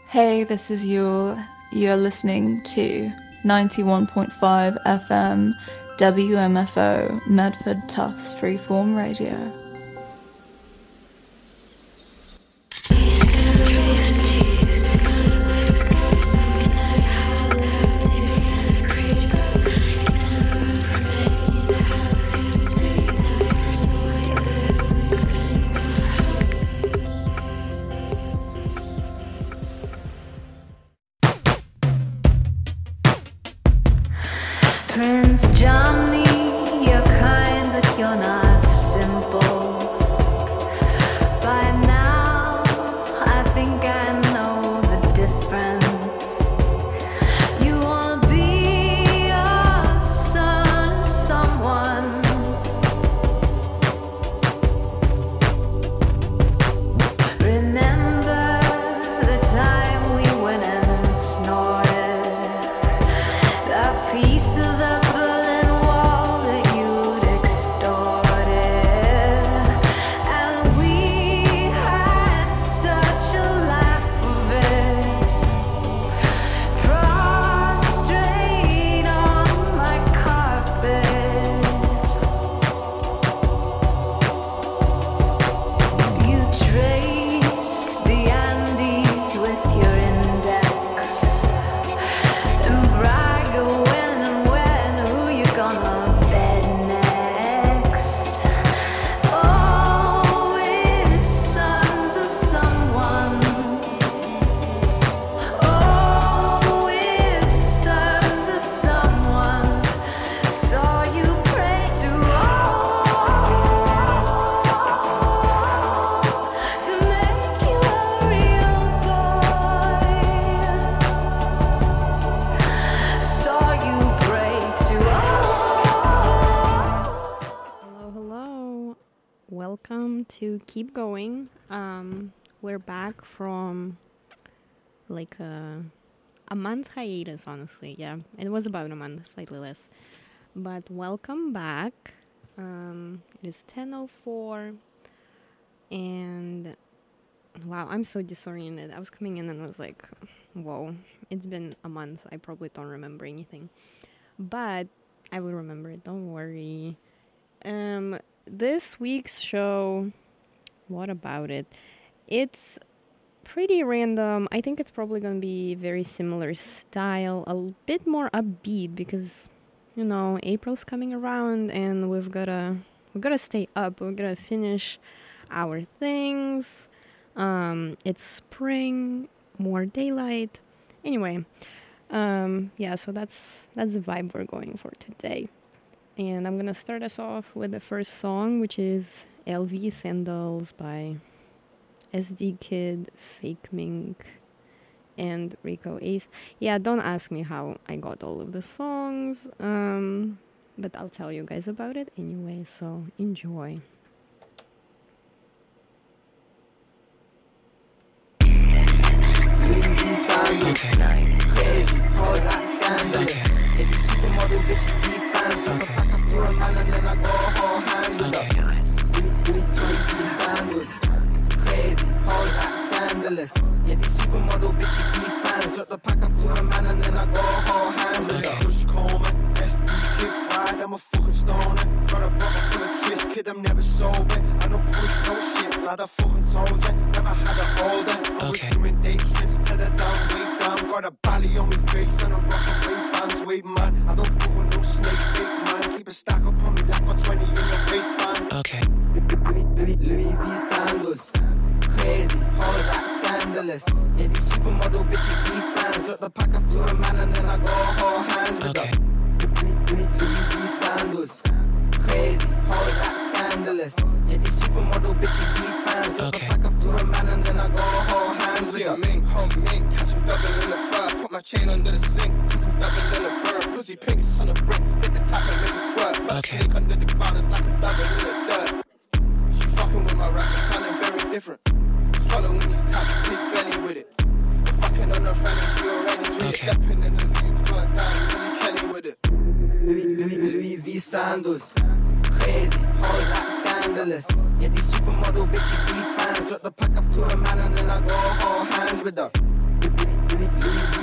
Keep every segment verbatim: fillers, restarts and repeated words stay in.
Hey, this is Yule. You're listening to ninety-one point five F M W M F O Medford Tufts Freeform Radio. Prince Johnny, you're kind, but you're not simple. By now, I think I know the difference. You wanna be a son, someone. Remember the time we went and snorted a piece of the Berlin Wall that you'd extorted, and we had such a laugh of it, prostrate on my carpet. You traced the Andes with your index and brag of when and when, who you gonna bed next. Oh, it's sons of someone's. Oh, it's sons of someone's. Saw you pray to all to make you a real boy. Saw you pray to all. Hello, hello. Welcome to Keep Going. Um, we're back from like a, a month hiatus, honestly. Yeah, it was about a month, slightly less. But welcome back. Um, it is ten oh four. And wow, I'm so disoriented. I was coming in and was like, whoa, it's been a month. I probably don't remember anything. But I will remember it, don't worry. Um, this week's show, what about it? It's pretty random. I think it's probably going to be very similar style, a l- bit more upbeat because, you know, April's coming around and we've got to we've got to stay up. We've got to finish our things. Um, it's spring, more daylight. Anyway, um, yeah, so that's that's the vibe we're going for today. And I'm going to start us off with the first song, which is L V Sandals by S D Kid, Fake Mink, and Rico Ace. Yeah, don't ask me how I got all of the songs, um, but I'll tell you guys about it anyway, so enjoy. Okay. Crazy, hoes like scandalous. Okay. If the supermodel bitches be fans, drop a pack after a man and then I go hold hands with Okay. her. Louis sandals. Crazy, hoes like scandalous. Yeah, these supermodel bitches be fans, drop the pack after a man and then I go hold hands with her. Push komen, S D kid fried, I'm a fucking stoner. Got a bottle full of trish, kid, I'm never sober. I don't push no shit, like I fucking told ya. Never had an older. I was Okay. doing day trips to the down, way down. Got a bally on my face and a rock away bands, way man. I don't fuck with no snake, fake man. Keep a stack up on me like got twenty in your waistband. Okay. Louis, Louis, Louis V sandals. Crazy, hoes like scandalous. Yeah, these supermodel bitches be fans. Drop the pack after a man and then I go hold hands with Okay. her. Louis, Louis, Louis V sandals. Crazy, hoes like scandalous. Yeah, these supermodel bitches be fans. Drop Okay. the pack after a man and then I go hold hands with See her. a mink, hot mink, catch him double in the fire. Put my chain under the sink, kiss him double in the bird. Pussy pink, son of brick, hit the tap and make it squirt. Put a Okay. snake under the ground, it's like I'm double in the dirt. She fucking with my rap, it's sounding very different. Swallowing these tabs, big belly with it. I'm fucking on her friend and she already with it. Okay. Stepping in the loops, got down, Kelly Kelly with it. Louis, Louis, Louis V sandals. Crazy, hoes like scandalous. Yeah, these supermodel bitches be fans. Drop the pack after a man and then I go hold hands with her.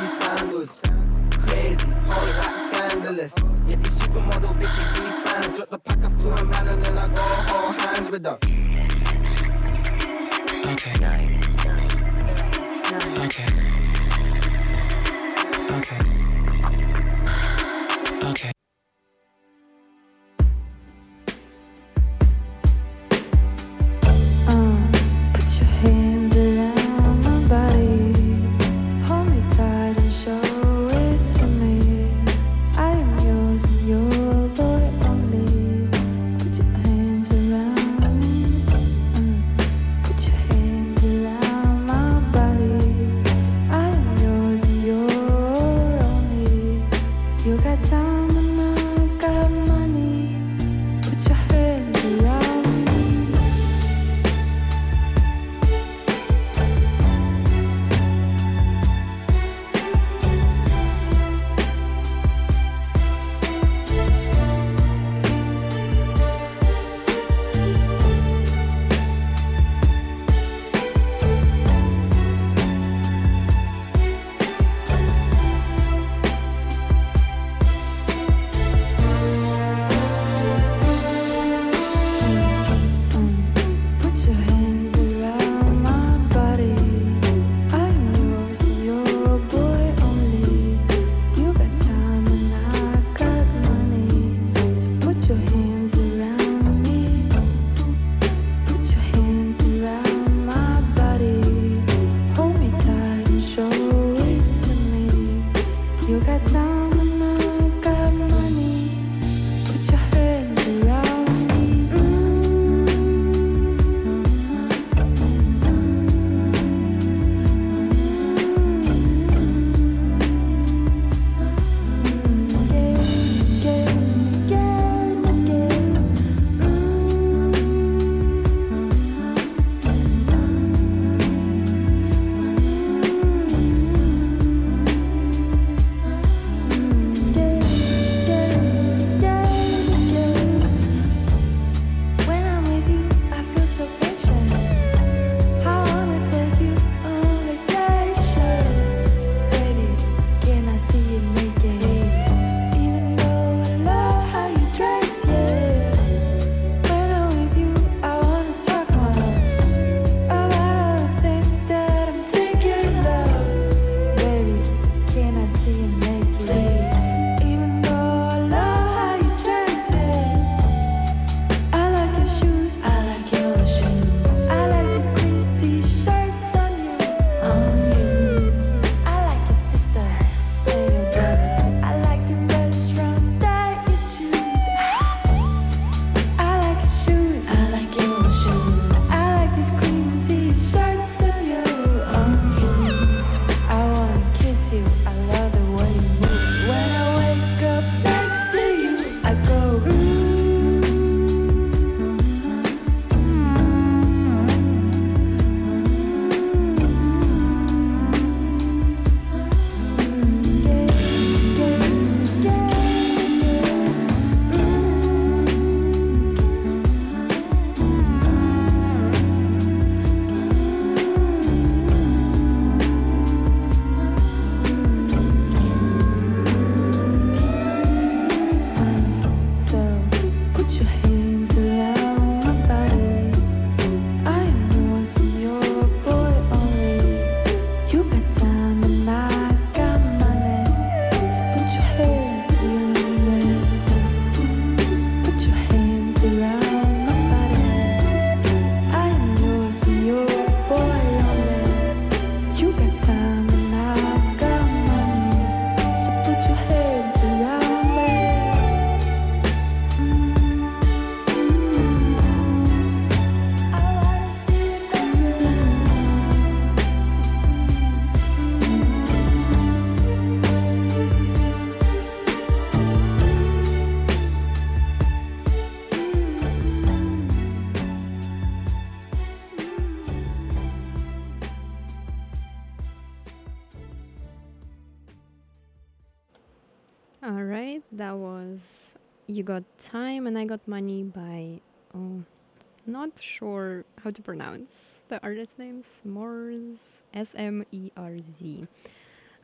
these sandals. Crazy, hoes like scandalous. Yeah, these supermodel bitches be fans. Drop the pack off to a man and then I go hold hands with her. Okay. Nine. Nine. Okay. Okay. Okay. Uh, put your hands around my body. Hold me tight and show it to me. I am yours and your boy only. Put your hands around me. Uh, put your hands around my body. I am yours and your only. You got time and I got money. Put your hands around me. Put your hands around my body. I'm yours and your boy only. You got time and I got money. So put your hands around me. Put your hands around my body. Hold me tight and show it to me. You got time and I got money. Put your hands around me. When I'm with you, I feel so patient. I wanna take you on vacation. Baby, can I see you naked? Even though I love how you dress, yeah. When I'm with you, I wanna talk much about all the things that I'm thinking of. Baby, can I see you naked? Even though I love how you dress, yeah. I like your shoes. I like your shoes. I like these clean t-shirts on you. On you. I like your sister and your brother too. I like the restaurants that you choose. I like your shoes. I like your shoes. I like these clean t-shirts on you. On you. I wanna kiss you. I love the way you move. When I wake up next to you, I go. So put your hands around my body. I am yours and your boy only. You got time and I got money. So put your hands around me. Put your hands around my body. I am yours and your boy only. You got time and I got money. So put your hands around me. I wanna see you All right, that was You Got Time and I Got Money by, oh, not sure how to pronounce the artist name, S'mores, S M E R Z.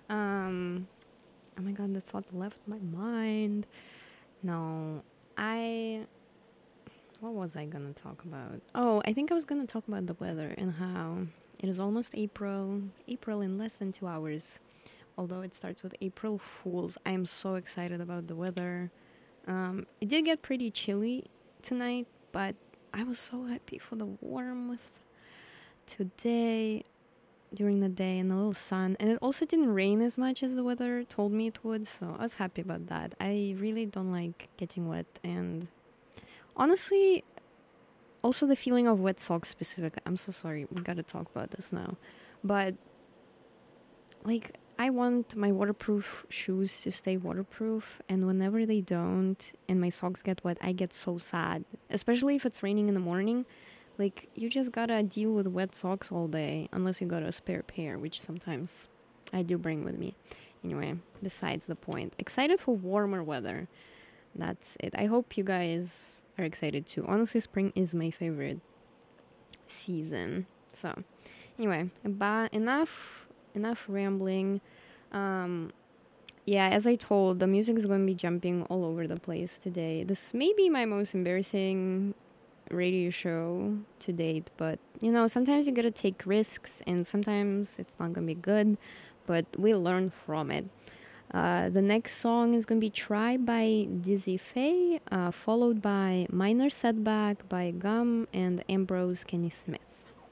Um, oh my god, the thought left my mind. No, I. What was I gonna talk about? Oh, I think I was gonna talk about the weather and how it is almost April. April in less than two hours. Although it starts with April Fools. I am so excited about the weather. Um, it did get pretty chilly tonight, but I was so happy for the warmth today, during the day, and the little sun. And it also didn't rain as much as the weather told me it would, so I was happy about that. I really don't like getting wet, and honestly, also the feeling of wet socks specifically. I'm so sorry, we gotta talk about this now. But, like, I want my waterproof shoes to stay waterproof, and whenever they don't and my socks get wet, I get so sad. Especially if it's raining in the morning. Like, you just gotta deal with wet socks all day, unless you got a spare pair, which sometimes I do bring with me. Anyway, besides the point. Excited for warmer weather. That's it. I hope you guys are excited too. Honestly, spring is my favorite season. So, anyway, about enough... enough rambling. Um yeah, as I told, the music is going to be jumping all over the place today. This may be my most embarrassing radio show to date, but you know, sometimes you gotta take risks and sometimes it's not gonna be good, but we learn from it. Uh, the next song is gonna be Try by Dizzy Faye, uh, followed by Minor Setback by Gum and Ambrose Kenny Smith.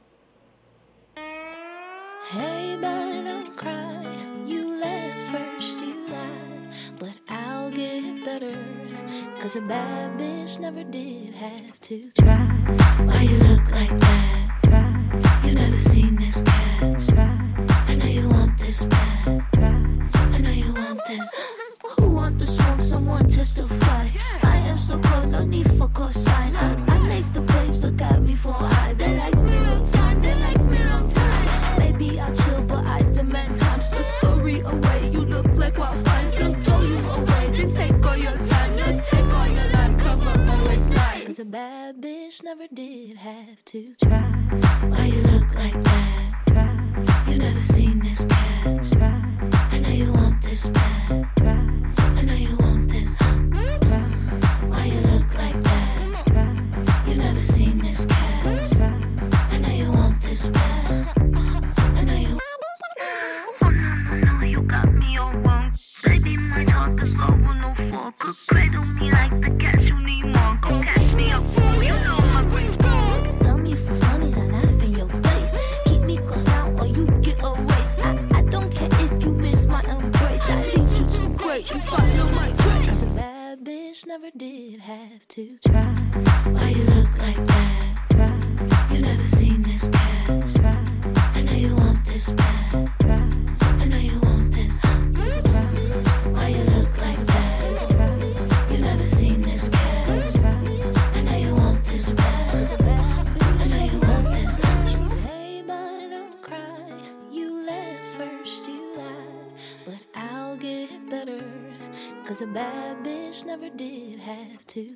Hey, but don't cry. You left first, you lied. But I'll get better. Cause a bad bitch never did have to try. Why you look like that? Try. You never seen this cat. Try. I know you want this bad. Try. I know you want this. Who want to smoke? Someone testify. I am so cold, no need for cosign. I, I make the babes look at me for eye. They like me real time, they like me real time. Maybe I chill, but I demand time. So sorry away, you look like wildfire. So throw you away, then take all your time. Then take all your life, cover my waistline. Cause a bad bitch never did have to try. Why you look like that? Try. You never seen this cat. Try. I know you want this bad. Try. I know you want this. Try. Why you look like that? Try. You never seen this cat. Try. I know you want this bad. I know you. Oh no no no, you got me all wrong. Baby, my talk is over, no fork. Cradle me like the cat, you need more. Go catch me a fool, you know my brain's gone. Dumb you for funnies and laugh in your face. Keep me close now or you get erased. I, I don't care if you miss my embrace. I lead you too great, you follow my trace. Cause a bad bitch never did have to try. Why you look like that? Try. You never seen this cat. Try. I know you want this bad. Try. I know you want this. Try. Why you look like that? Try. You never seen this cat. Try. I know you want this bad. I know you want this. Hey, but don't cry. You left first, you lied. But I'll get better. Cause a bad bitch never did have to.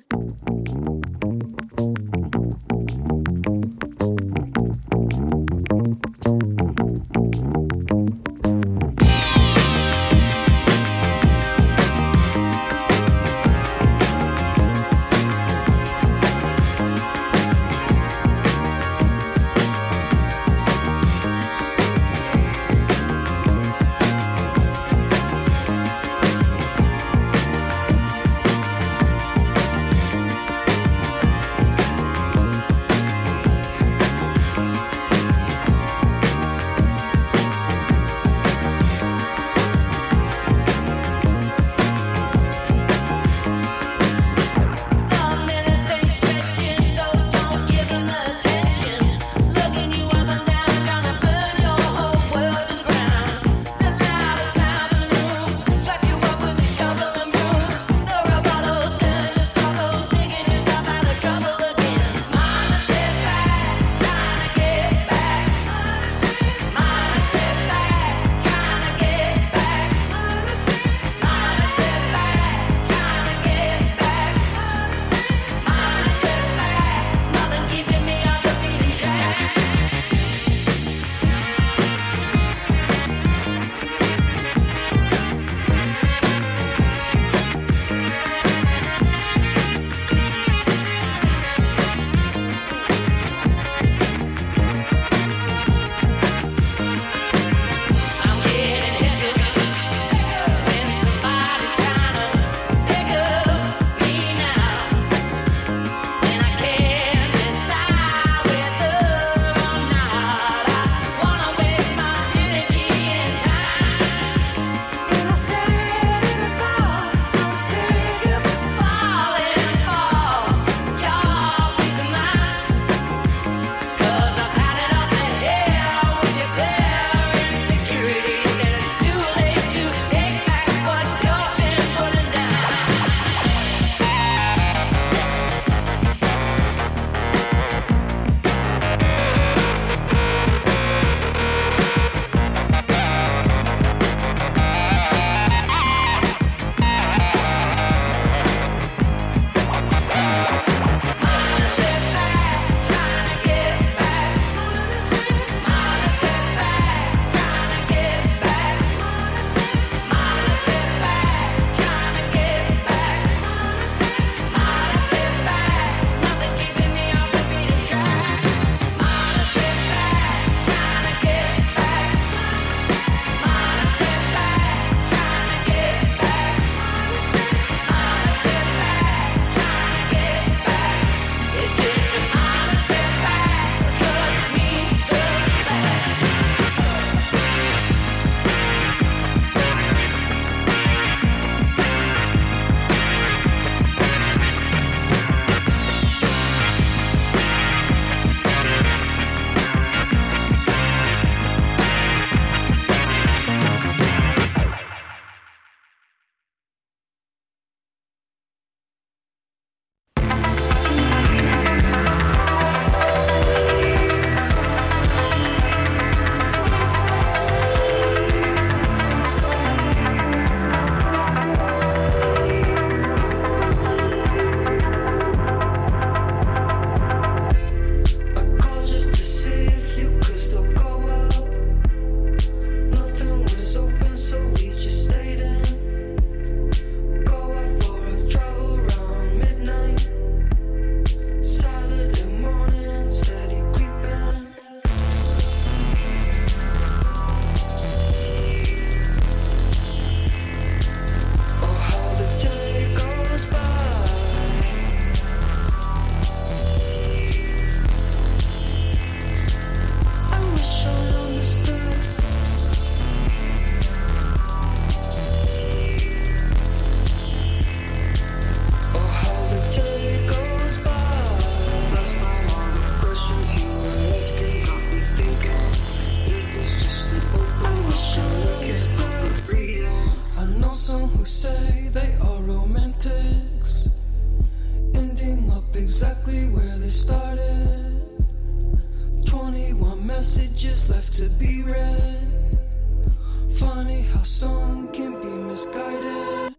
messages left to be read. Funny how some can be misguided.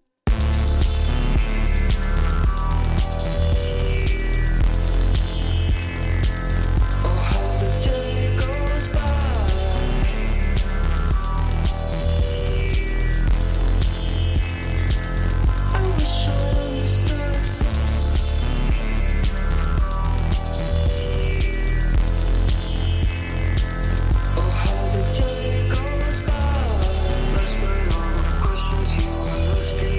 Oh, how the day goes by. I wish I understood. Oh, how the day goes by. That's when all the questions you were asking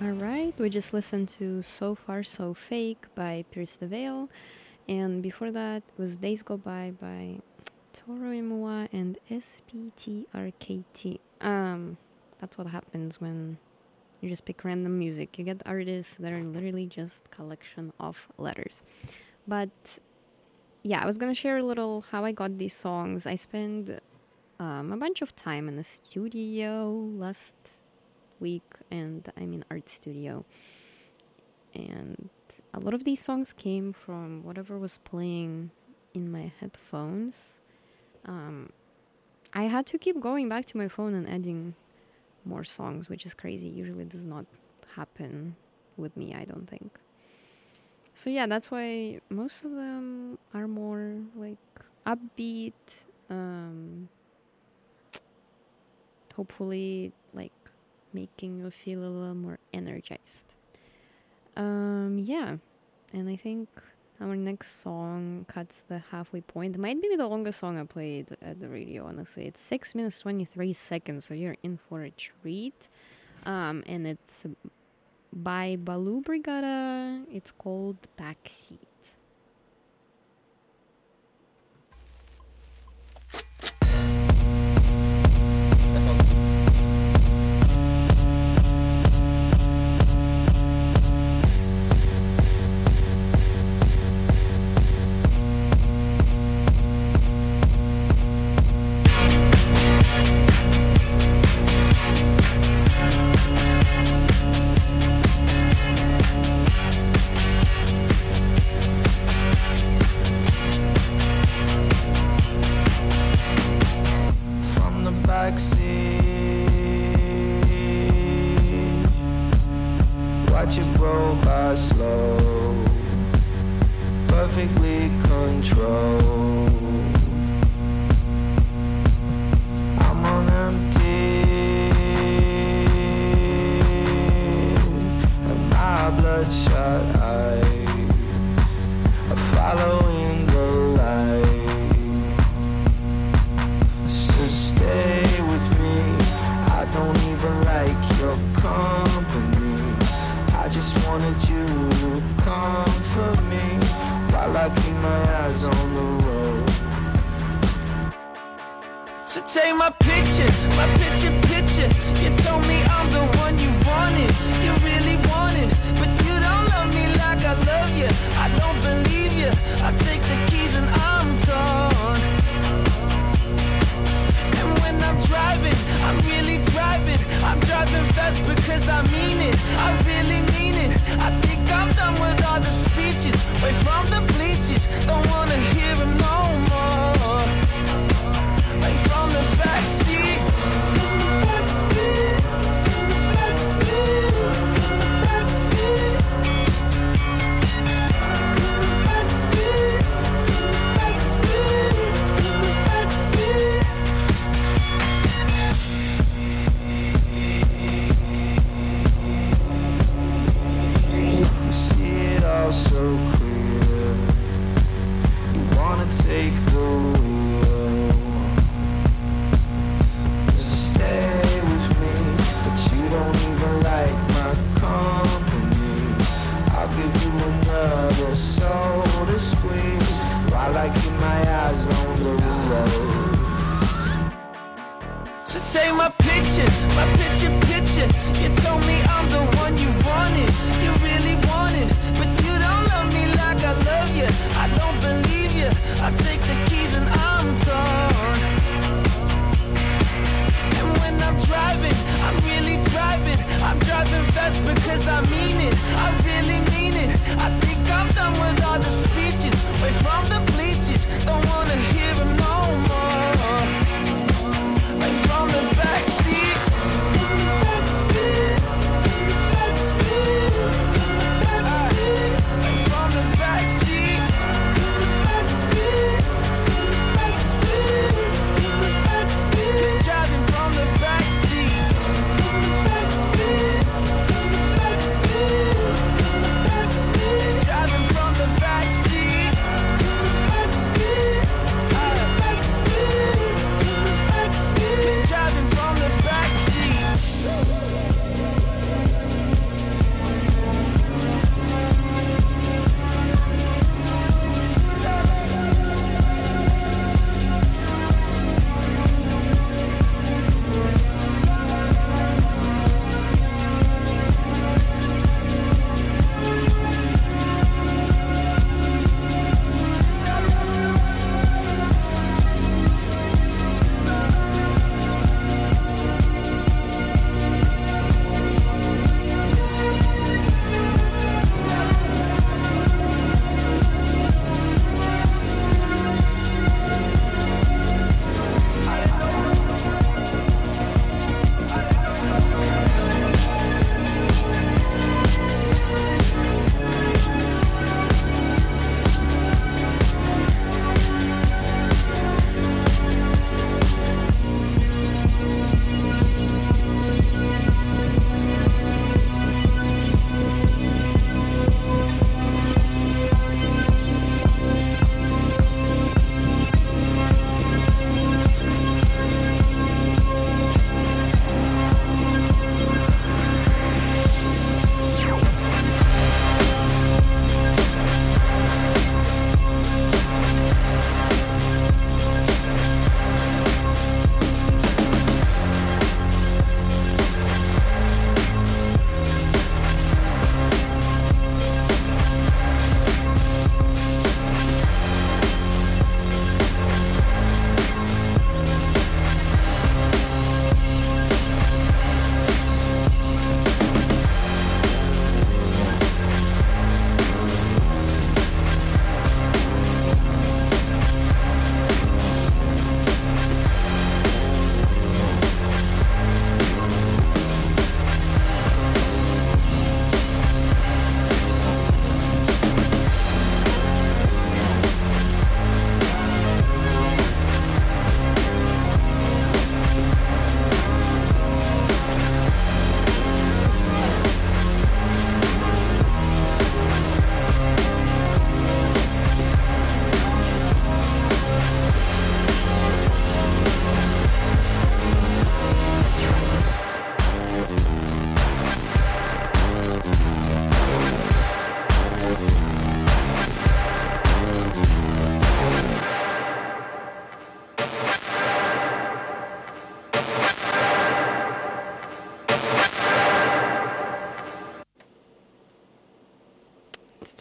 Alright, we just listened to So Far So Fake by Pierce the Veil, and before that was Days Go By by Toro y Moi and S P T R K T. Um, that's what happens when you just pick random music. You get artists that are literally just collection of letters. But yeah, I was gonna share a little how I got these songs. I spent um, a bunch of time in the studio last week, and I mean art studio, and a lot of these songs came from whatever was playing in my headphones. um, I had to keep going back to my phone and adding more songs, which is crazy. Usually does not happen with me, I don't think. So yeah, that's why most of them are more like upbeat, um, hopefully like making you feel a little more energized. Um, yeah, and I think our next song cuts the halfway point. It might be the longest song I played at the radio, honestly. It's six minutes, twenty-three seconds, so you're in for a treat. Um, and it's by Balu Brigada. It's called Backseat. Watch it roll by slow, perfectly controlled. I'm on empty, and my bloodshot eyes are following the light. So stay with me, I don't even like your company. I just wanted you to comfort me while I keep my eyes on the road. So take my picture, my picture, picture. You told me I'm the one you wanted, you really wanted, but you don't love me like I love you. I don't believe you. I take the keys and I'm gone. And when I'm driving, I'm really driving. I'm driving fast because I mean it. I really mean it. I think I'm done with all the speeches, away from the bleachers. Don't wanna hear them no more. Right from the backseat, from the backseat, from the backseat, from the backseat, from the backseat, from the backseat, from the backseat. You see it all so clear. You wanna take the wheel. You stay with me, but you don't even like my company. I'll give you another soul to squeeze while I keep my eyes on the road. So take my picture, my picture, picture. You told me I'm the one you wanted, you really wanted, but you don't love me like I love you. I don't believe you. I take the keys and I'm gone. And when I'm driving, I'm really driving. I'm driving fast because I mean it. I really mean it. I think I'm done with all the speeches, away from the bleachers. Don't wanna hear them no more. Right from the backseat, from the backseat, from the backseat, from the backseat, right from the backseat, from the backseat, from the backseat.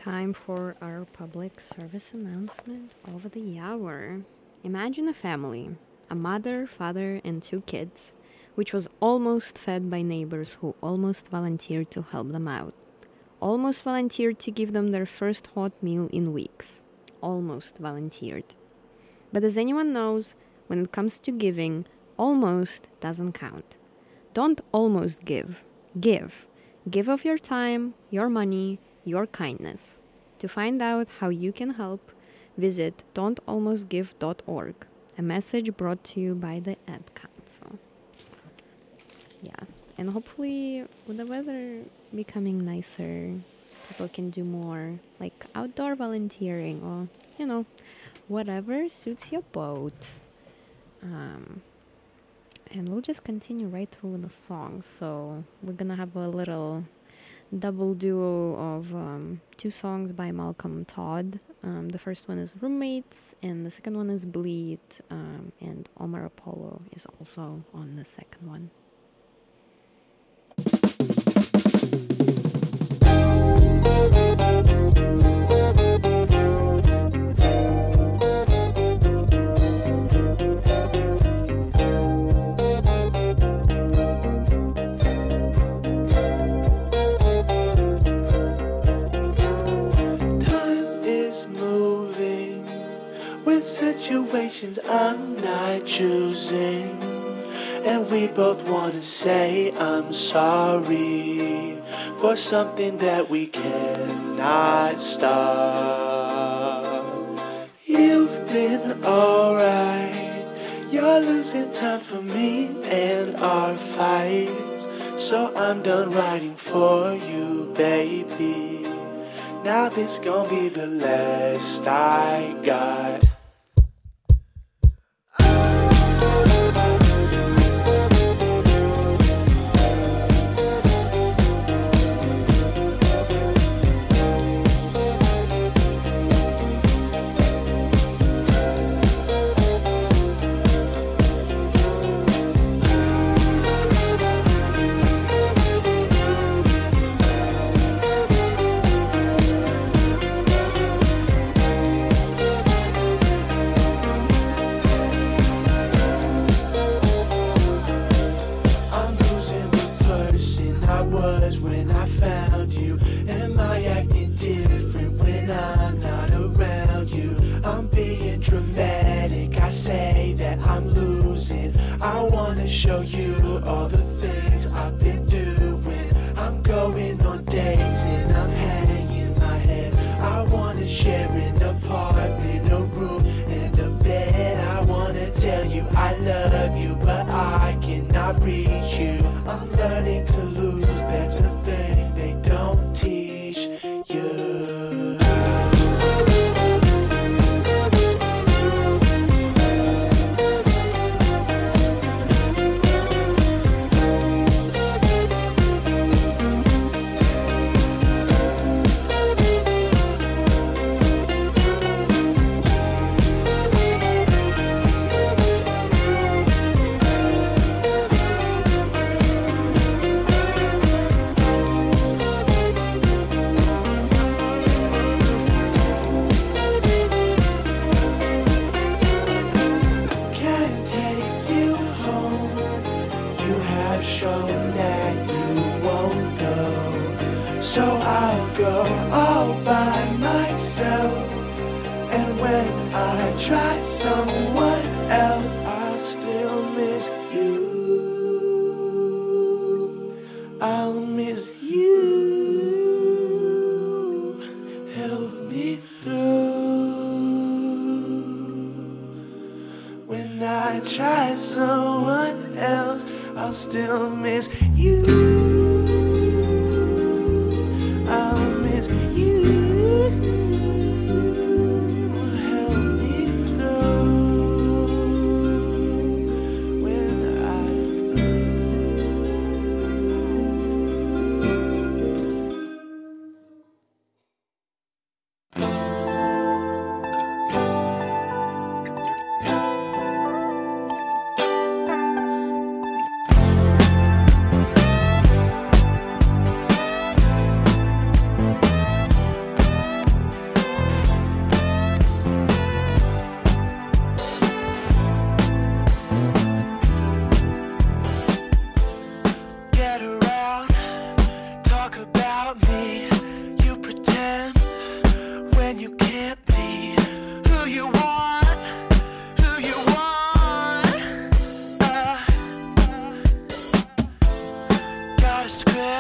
time for our public service announcement of the hour. Imagine a family, a mother, father, and two kids, which was almost fed by neighbors who almost volunteered to help them out. Almost volunteered to give them their first hot meal in weeks. Almost volunteered. But as anyone knows, when it comes to giving, almost doesn't count. Don't almost give. Give. Give of your time, your money, your kindness. To find out how you can help, visit don't almost give dot org. A message brought to you by the Ad Council. Yeah, and hopefully with the weather becoming nicer, people can do more like outdoor volunteering or, you know, whatever suits your boat. Um, and we'll just continue right through the song. So we're gonna have a little double duo of um, two songs by Malcolm Todd. Um, the first one is Roommates, and the second one is Bleed, um, and Omar Apollo is also on the second one. Situations I'm not choosing, and we both want to say I'm sorry for something that we cannot stop. You've been alright, you're losing time for me and our fights, so I'm done writing for you, baby. Now this gon' be the last I got. Show you all the things I've been doing. I'm going on dates and I'm hanging my head. I wanna share an apartment, a room, and a bed. I wanna tell you I love you, but I cannot reach you. I'm learning to lose, that's a thing they don't teach you. So I'll go all by myself, and when I try someone else, I'll still miss you. I'll miss you. Help me through. When I try someone else, I'll still miss you. I'll miss you. Help me through when I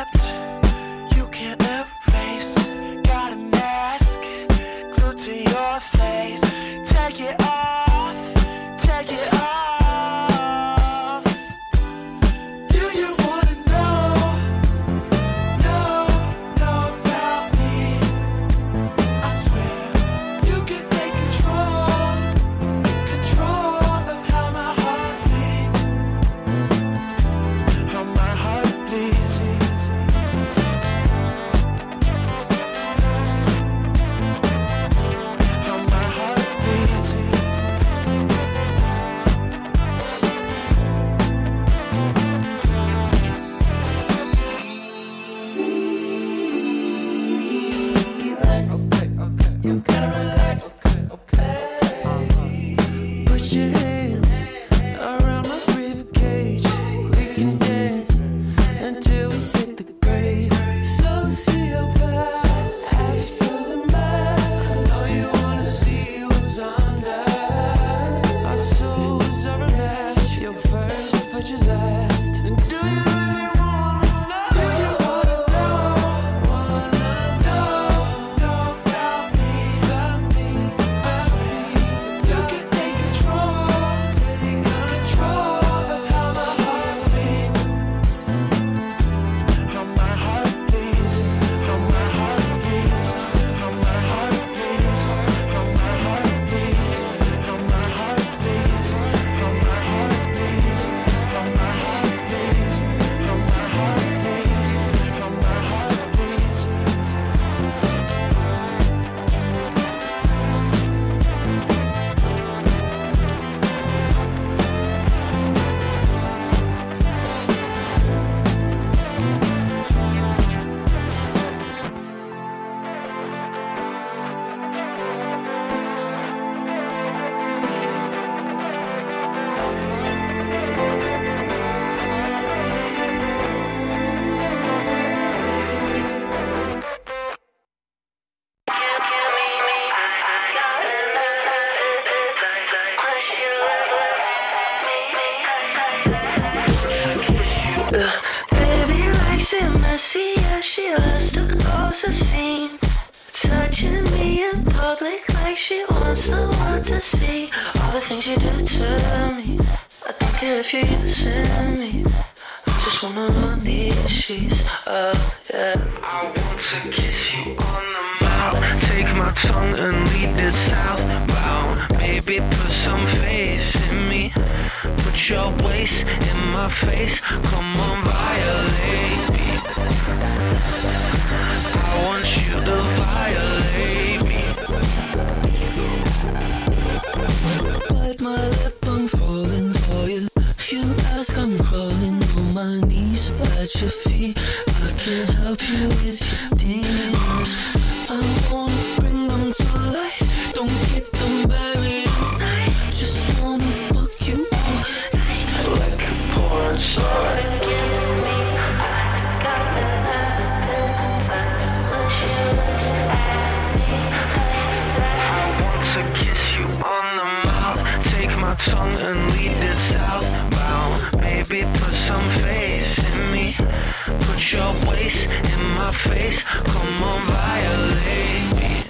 script you can't erase. Got a mask glued to your face. Take it off, take it off. Do you wanna know, know, know about me? I swear you can take control, control of how my heart beats. How my heart beats. How my heart beats. You gotta relax. Put your hands around my rib cage. We can dance until we hit the grave. Sociopath after the math. I know you wanna see what's under. Our souls are a match. You're first, but you're last. And do you really wanna know? Do you wanna know, Wanna know, know about me? about me? I swear you can take control, Take control of how my heart beats. How my heart beats. How my heart beats. How my heart beats. How my heart beats. How my heart beats. How my heart beats. How my heart beats. How my heart beats. How my heart beats. Baby likes it messy, yeah, she loves to cause a scene. Touching me in public like she wants the world to see. All the things you do to me, I don't care if you're using me. I just wanna run these sheets up, yeah. I want to kiss you on the mouth. Take my tongue and lead it southbound. Baby, put some faith in me. Put your waist in my face. Come on, violate me. I want you to violate me. Bite my lip, I'm falling for you. You ask, I'm crawling on my knees at your feet. I can help you with your demons. I wanna bring them to life. Don't keep them buried inside. Just wanna fuck you all night. Like a porn star. I want to kiss you on the mouth. Take my tongue and lead it southbound. Baby, put some faith in me. Put your waist in my face. Come on, violate me.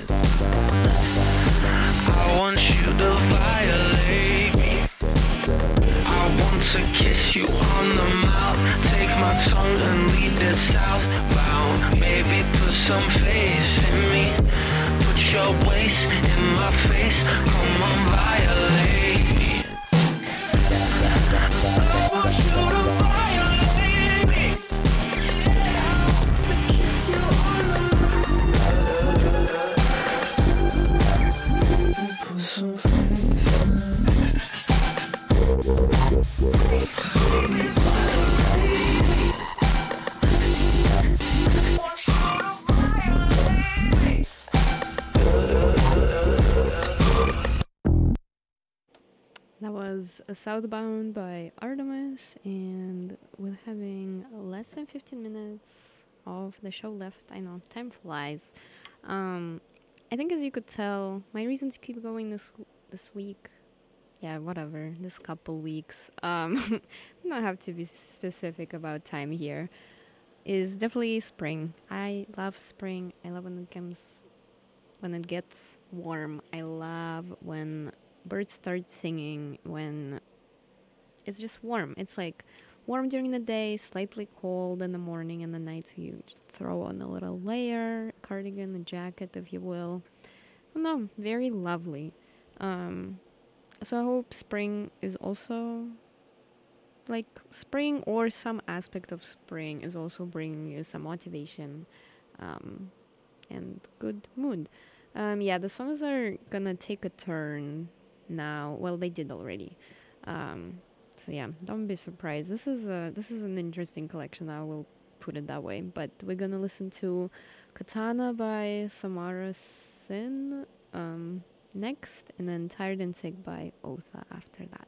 I want you to violate me. I want to kiss you on the mouth. Take my tongue and lead it southbound. Baby, put some faith in me. Put your waist in my face. Come on, violate me. I want you to violate me. To kiss you on the mouth. Put some faith in me. That was a Southbound by Artemis, and we're having less than fifteen minutes of the show left. I know, time flies. Um, I think, as you could tell, my reason to keep going this this week, yeah, whatever, this couple weeks, um, I don't have to be specific about time here. is definitely spring. I love spring. I love when it comes, when it gets warm. I love when birds start singing, when it's just warm. It's like warm during the day, slightly cold in the morning and the night. So you throw on a little layer, cardigan, a jacket, if you will. No, very lovely. Um, so I hope spring is also like spring, or some aspect of spring is also bringing you some motivation um, and good mood. Um, yeah, the songs are gonna take a turn now. Well, they did already. Um, so yeah, don't be surprised. This is a this is an interesting collection. I will put it that way. But we're gonna listen to Katana by Samara Sin um, next, and then Tired and Sick by Otha after that.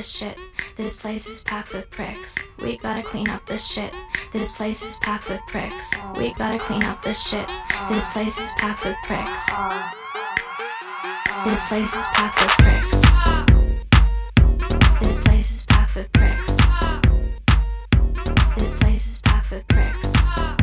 this shit. This place is packed with pricks. We gotta clean up this shit. This place is packed with pricks. We gotta clean up this shit. This place is packed with pricks. This place is packed with pricks. This place is packed with pricks. This place is packed with pricks.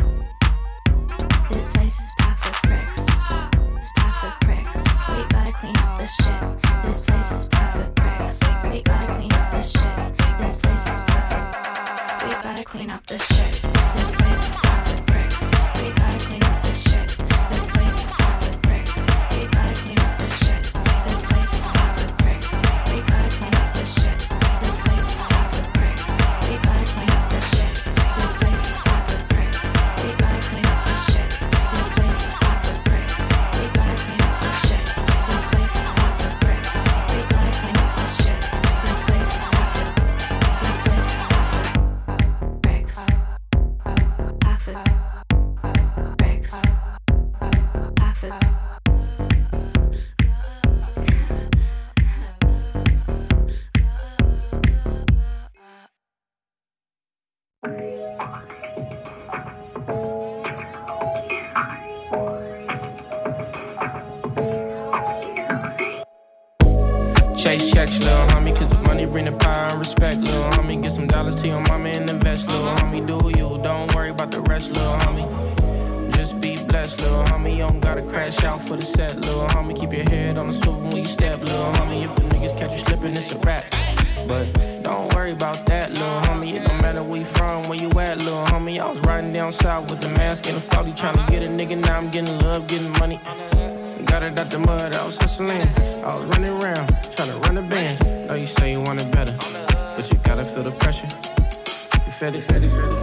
This place is packed with pricks. It's packed with pricks. We gotta clean up this shit. This place is packed with pricks. We gotta clean up this shit. This place is packed with. We gotta clean up this shit. This place is packed with bricks. We gotta clean up this shit. This place is packed with bricks. We gotta clean up this shit. This place is packed with bricks. We gotta clean up this shit. This place is packed with bricks. We gotta clean up this shit. This place is packed with bricks. We gotta clean up this shit. This place is packed with bricks. We gotta clean up this shit. This place is packed with bricks. We gotta clean up this shit. This place is packed with. This place is packed with bricks. Packed with bricks. Packed with. Chase checks, little homie, cause the money bring the power and respect, little homie. Get some dollars to your mama and invest, little homie. Do you, don't worry about the rest, little homie. Just be blessed, little homie. You don't gotta crash out for the set, little homie. Keep your head on the swivel when you step, little homie. If the niggas catch you slipping, it's a wrap. But don't worry about that, little homie. It don't matter where you from, where you at, little homie. I was riding down south with the mask and the forty, trying to get a nigga. Now I'm getting love, getting money. Got it out the mud, I was hustling. I was running around, trying to run the bands. Know you say you want it better, but you gotta feel the pressure. You feel it?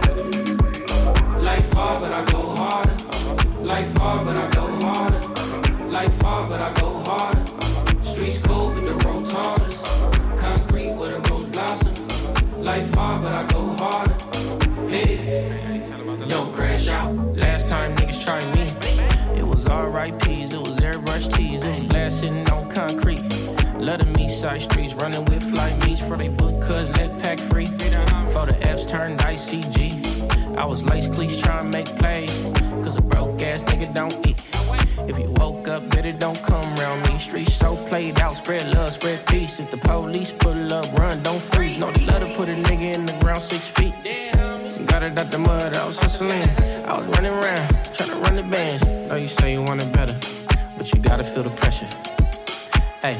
Life hard, but I go harder. Life hard, but I go harder. Life hard, but I go harder. Streets cold, but the road taller. Concrete with a rose blossom. Life hard, but I go harder. Hey, don't crash out. Last time niggas tried me, it was R I Ps, it was airbrush tees, it was glass sitting on concrete. Love the me side streets, running with fly meets for they book cuz let pack free. For the F's turned I C G. I was lace cleats trying to make plays, cause a broke ass nigga don't eat. If you woke up, better don't come around me. Streets so played out, spread love, spread peace. If the police pull up, run, don't freeze. Know they love to put a nigga in the ground six feet. Got it out the mud, I was hustling. I was running around, trying to run the bands. Know you say you want it better, but you gotta feel the pressure. Hey.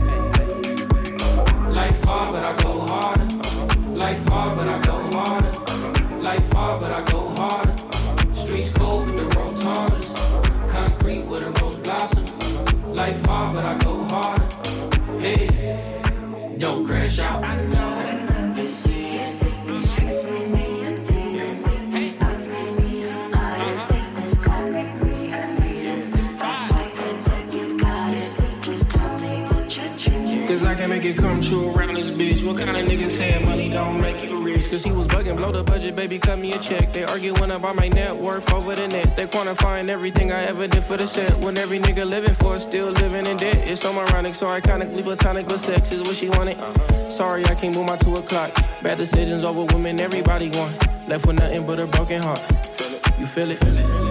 Life hard, but I go harder. Life hard, but I go harder. Life hard, but I go harder. Streets cold with the road taller. Concrete with a rose blossom. Life hard, but I go harder. Hey, don't crash out. I know I never see you. The streets made me. Cause I can make it come true around this bitch. What kind of niggas saying money don't make you rich? Cause he was bugging, blow the budget, baby, cut me a check. They arguing about my net worth over the net. They quantifying everything I ever did for the set. When every nigga living for it, still living in debt. It's so ironic, so iconically platonic, but sex is what she wanted. Sorry, I can't move my two o'clock. Bad decisions over women, everybody want. Left with nothing but a broken heart. You feel it?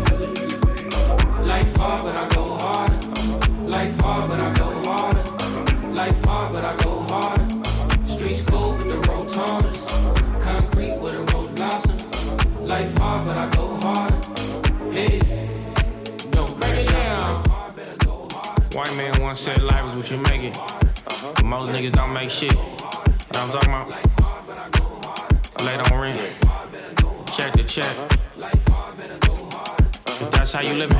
Life hard, but I go harder. Life hard, but I go harder. Life hard, but I go harder. Streets cold with the road taller. Concrete with a rose blossom. Life hard, but I go harder. Hey, don't crash out. White man once said life is what you make it. But most niggas don't make shit. You know what I'm talking about? Late on rent. Check the check. If that's how you living.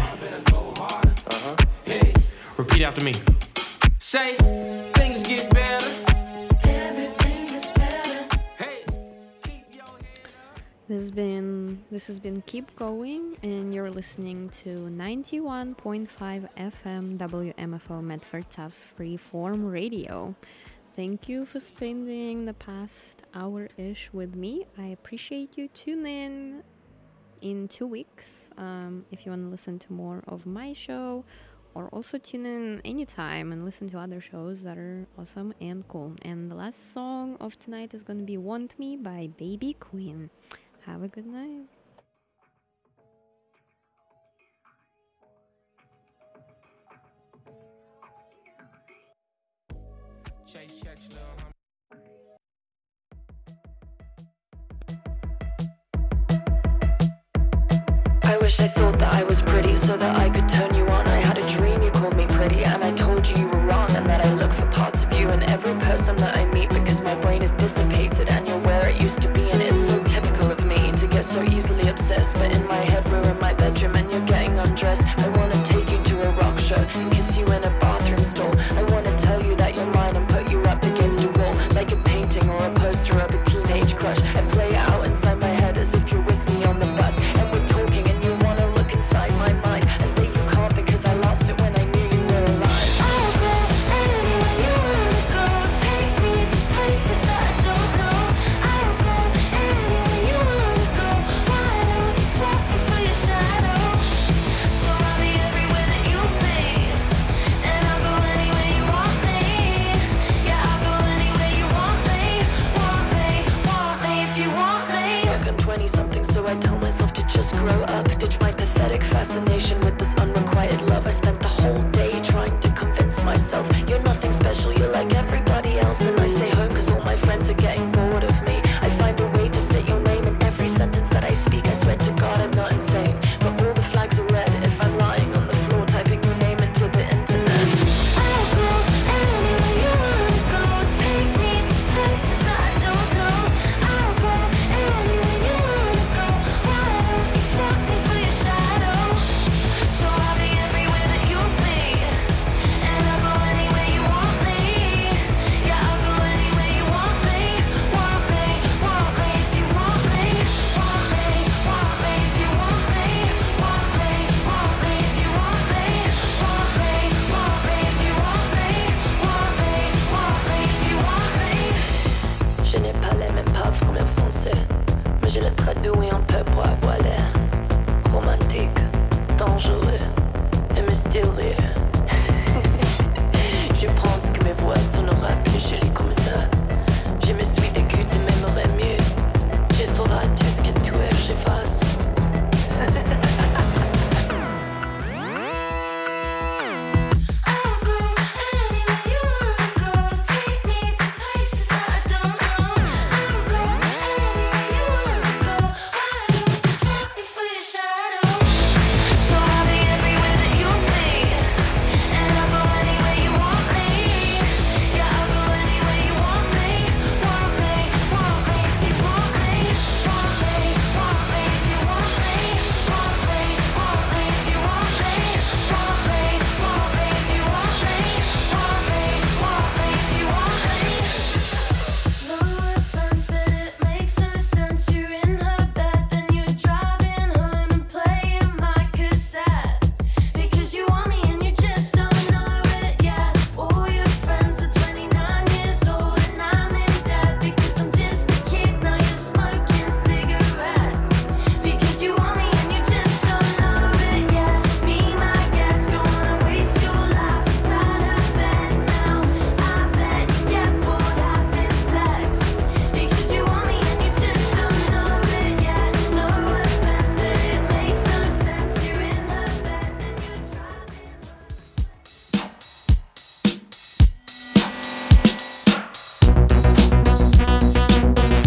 Repeat after me. Say, things get better. Everything gets better. Hey, keep your head up. This has been this has been Keep Going, and you're listening to ninety-one point five F M W M F O Medford Tufts Freeform Radio. Thank you for spending the past hour-ish with me. I appreciate you. Tune in in two weeks um, if you want to listen to more of my show, or also tune in anytime and listen to other shows that are awesome and cool. And the last song of tonight is going to be Want Me by Baby Queen. Have a good night. Chase checks, little homie. I wish I thought that I was pretty so that I could turn you on. I had a dream you called me pretty and I told you you were wrong, and that I look for parts of you in every person that I meet, because my brain is dissipated and you're where it used to be. And it's so typical of me to get so easily obsessed, but in my head we're in my bedroom and you're getting undressed. I wanna take you to a rock show and kiss you in a bathroom stall. I wanna tell you that you're mine and put you up against a wall like a painting or a poster of a teenage crush. I play it out inside my head as if you're with me on the bus and we're talking and you wanna look inside my mind. I say you can't because I lost it when I knew you were alive. I'll go anywhere you wanna go. Take me to places I don't know. I'll go anywhere you wanna go. Why don't you swap me for your shadow? So I'll be everywhere that you be, and I'll go anywhere you want me. Yeah, I'll go anywhere you want me. Want me, want me if you want me. Look, I'm twenty something, so I tell myself to just grow up. Ditch my pathetic fascination with this unrequited love. I spent the whole day trying to convince myself you're nothing special, you're like everybody else. And I stay home cause all my friends are getting bored of me. I find a way to fit your name in every sentence that I speak. I swear to God I'm not insane, but all the flags are red if I'm lying on the floor typing your name into the internet. I'll go anywhere you wanna go. Take me to places I don't know. I'll go anywhere you wanna go. Why don't you swap me for your shadow? So I'll be everywhere that you be, and I'll go anywhere you want me. Yeah, I'll go anywhere you want me. Want me, want me if you want me. Want me, want me if you want me. Want me, want me if you want me. Want me, want me if you want me. Want me, want me if you want me. Je n'ai pas les mêmes paroles même français, mais je les traduis un peu pour avoir l'air romantique, dangereux et mystérieux. Je pense que mes voix sonneront plus jolies comme ça. Je me suis déculé